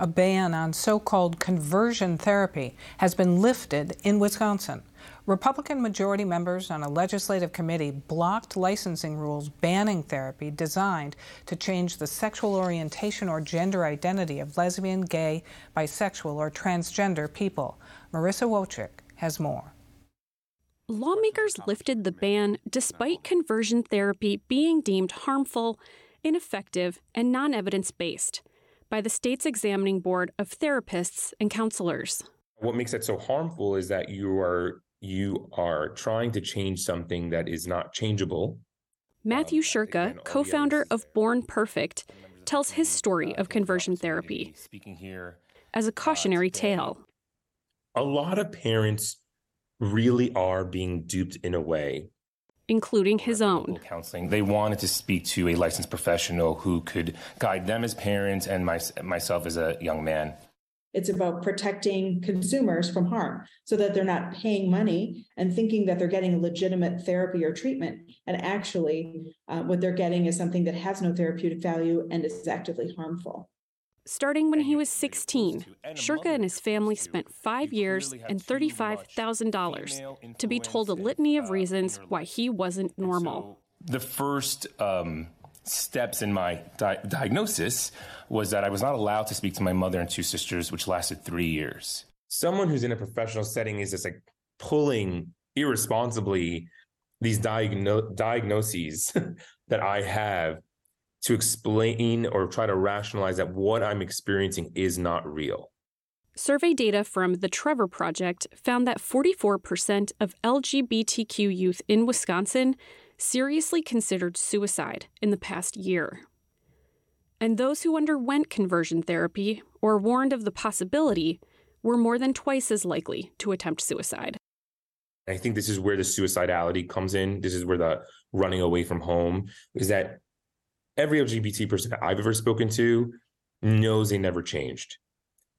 A ban on so-called conversion therapy has been lifted in Wisconsin. Republican majority members on a legislative committee blocked licensing rules banning therapy designed to change the sexual orientation or gender identity of lesbian, gay, bisexual, or transgender people. Marissa Wojcik has more. Lawmakers lifted the ban despite conversion therapy being deemed harmful, ineffective, and non-evidence-based by the state's examining board of therapists and counselors. What makes it so harmful is that you are trying to change something that is not changeable. Matthew Shurka, co-founder of Born Perfect, tells his story of conversion therapy as a cautionary tale. A lot of parents really are being duped in a way, including his own. Counseling. They wanted to speak to a licensed professional who could guide them as parents and myself as a young man. It's about protecting consumers from harm so that they're not paying money and thinking that they're getting legitimate therapy or treatment. And actually, what they're getting is something that has no therapeutic value and is actively harmful. Starting when he was 16, Shurka and his family spent 5 years and $35,000 to be told a litany of reasons why he wasn't normal. The first steps in my diagnosis was that I was not allowed to speak to my mother and two sisters, which lasted 3 years. Someone who's in a professional setting is just like pulling irresponsibly these diagnoses that I have to explain or try to rationalize that what I'm experiencing is not real. Survey data from the Trevor Project found that 44% of LGBTQ youth in Wisconsin seriously considered suicide in the past year. And those who underwent conversion therapy or warned of the possibility were more than twice as likely to attempt suicide. I think this is where the suicidality comes in. This is where the running away from home is that every LGBT person that I've ever spoken to knows they never changed.